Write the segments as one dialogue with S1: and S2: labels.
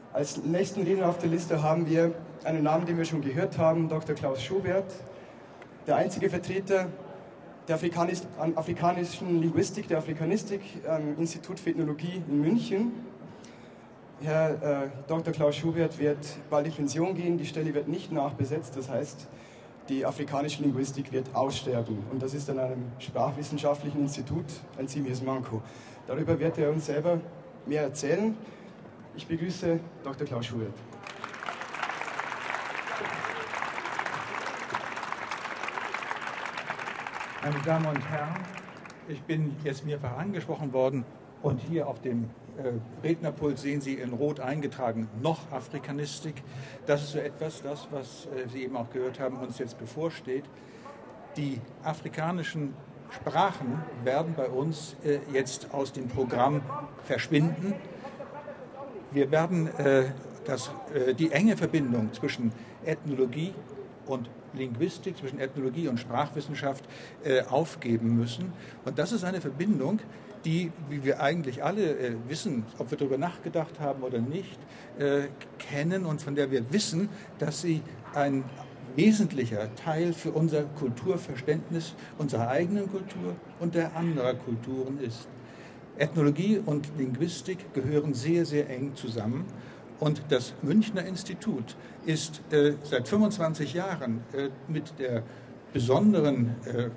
S1: Als nächsten Redner auf der Liste haben wir einen Namen, den wir schon gehört haben, Dr. Klaus Schubert, der einzige Vertreter der afrikanischen Linguistik, der Afrikanistik am Institut für Ethnologie in München. Herr Dr. Klaus Schubert wird bald in Pension gehen, die Stelle wird nicht nachbesetzt, das heißt, die afrikanische Linguistik wird aussterben. Und das ist an einem sprachwissenschaftlichen Institut ein ziemliches Manko. Darüber wird er uns selber mehr erzählen. Ich begrüße Dr. Klaus Schubert.
S2: Meine Damen und Herren, ich bin jetzt mehrfach angesprochen worden und hier auf dem Rednerpult sehen Sie in Rot eingetragen, noch Afrikanistik. Das ist so etwas, das, was Sie eben auch gehört haben, uns jetzt bevorsteht. Die afrikanischen Sprachen werden bei uns jetzt aus dem Programm verschwinden. Wir werden die enge Verbindung zwischen Ethnologie und Linguistik, zwischen Ethnologie und Sprachwissenschaft aufgeben müssen. Und das ist eine Verbindung, die, wie wir eigentlich alle wissen, ob wir darüber nachgedacht haben oder nicht, kennen und von der wir wissen, dass sie ein wesentlicher Teil für unser Kulturverständnis unserer eigenen Kultur und der anderer Kulturen ist. Ethnologie und Linguistik gehören sehr, sehr eng zusammen. Und das Münchner Institut ist seit 25 Jahren mit der besonderen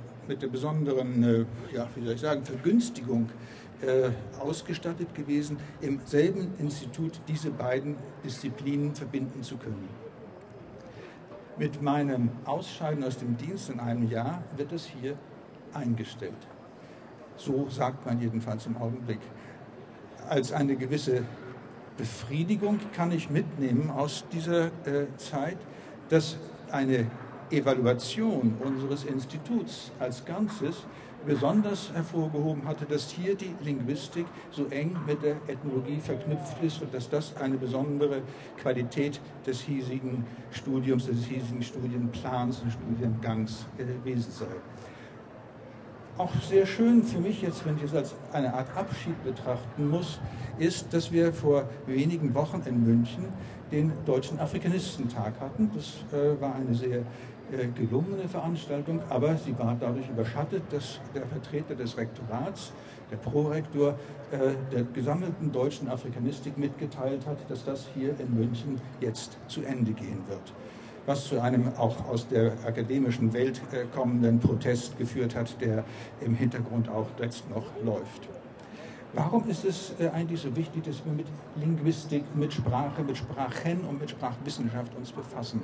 S2: Vergünstigung ausgestattet gewesen, im selben Institut diese beiden Disziplinen verbinden zu können. Mit meinem Ausscheiden aus dem Dienst in einem Jahr wird es hier eingestellt. So sagt man jedenfalls im Augenblick. Als eine gewisse Befriedigung kann ich mitnehmen aus dieser Zeit, dass eine Evaluation unseres Instituts als Ganzes besonders hervorgehoben hatte, dass hier die Linguistik so eng mit der Ethnologie verknüpft ist und dass das eine besondere Qualität des hiesigen Studiums, des hiesigen Studienplans und Studiengangs gewesen sei. Auch sehr schön für mich jetzt, wenn ich es als eine Art Abschied betrachten muss, ist, dass wir vor wenigen Wochen in München den Deutschen Afrikanistentag hatten. Das war eine sehr gelungene Veranstaltung, aber sie war dadurch überschattet, dass der Vertreter des Rektorats, der Prorektor, der gesammelten deutschen Afrikanistik mitgeteilt hat, dass das hier in München jetzt zu Ende gehen wird. Was zu einem auch aus der akademischen Welt kommenden Protest geführt hat, der im Hintergrund auch jetzt noch läuft. Warum ist es eigentlich so wichtig, dass wir mit Linguistik, mit Sprache, mit Sprachen und mit Sprachwissenschaft uns befassen?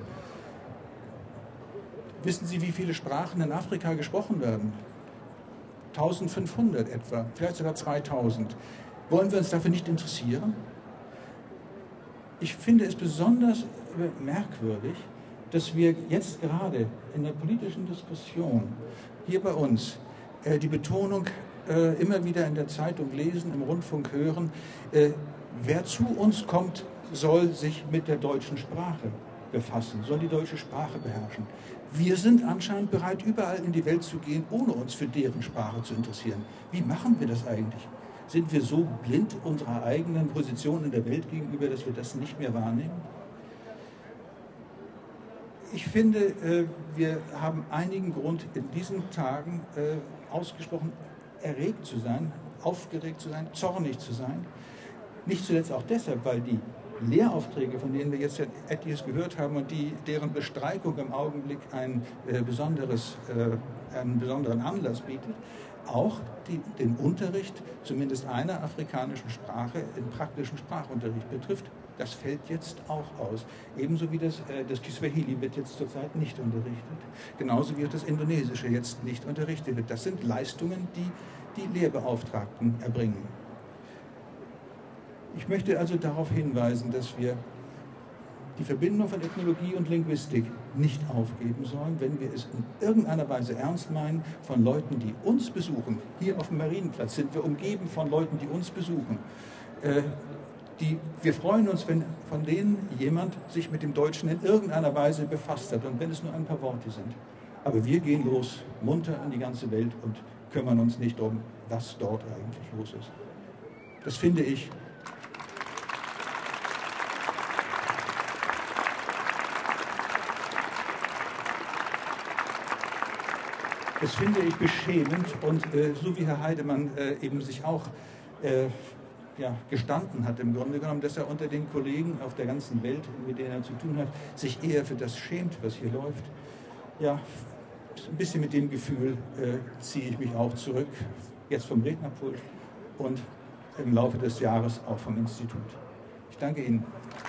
S2: Wissen Sie, wie viele Sprachen in Afrika gesprochen werden? 1500 etwa, vielleicht sogar 2000. Wollen wir uns dafür nicht interessieren? Ich finde es besonders merkwürdig, dass wir jetzt gerade in der politischen Diskussion hier bei uns die Betonung immer wieder in der Zeitung lesen, im Rundfunk hören, wer zu uns kommt, soll sich mit der deutschen Sprache befassen, soll die deutsche Sprache beherrschen. Wir sind anscheinend bereit, überall in die Welt zu gehen, ohne uns für deren Sprache zu interessieren. Wie machen wir das eigentlich? Sind wir so blind unserer eigenen Position in der Welt gegenüber, dass wir das nicht mehr wahrnehmen? Ich finde, wir haben einigen Grund, in diesen Tagen ausgesprochen erregt zu sein, aufgeregt zu sein, zornig zu sein. Nicht zuletzt auch deshalb, weil die Lehraufträge, von denen wir jetzt etliches gehört haben und deren Bestreikung im Augenblick einen besonderen Anlass bietet, auch den Unterricht zumindest einer afrikanischen Sprache im praktischen Sprachunterricht betrifft. Das fällt jetzt auch aus. Ebenso wie das Kiswahili wird jetzt zurzeit nicht unterrichtet. Genauso wie das Indonesische jetzt nicht unterrichtet wird. Das sind Leistungen, die die Lehrbeauftragten erbringen. Ich möchte also darauf hinweisen, dass wir die Verbindung von Ethnologie und Linguistik nicht aufgeben sollen, wenn wir es in irgendeiner Weise ernst meinen von Leuten, die uns besuchen. Hier auf dem Marienplatz sind wir umgeben von Leuten, die uns besuchen. Wir freuen uns, wenn von denen jemand sich mit dem Deutschen in irgendeiner Weise befasst hat und wenn es nur ein paar Worte sind. Aber wir gehen los, munter in die ganze Welt und kümmern uns nicht um, was dort eigentlich los ist. Das finde ich Das finde ich beschämend und so wie Herr Heidemann eben sich auch gestanden hat im Grunde genommen, dass er unter den Kollegen auf der ganzen Welt, mit denen er zu tun hat, sich eher für das schämt, was hier läuft. Ja, ein bisschen mit dem Gefühl ziehe ich mich auch zurück, jetzt vom Rednerpult und im Laufe des Jahres auch vom Institut. Ich danke Ihnen.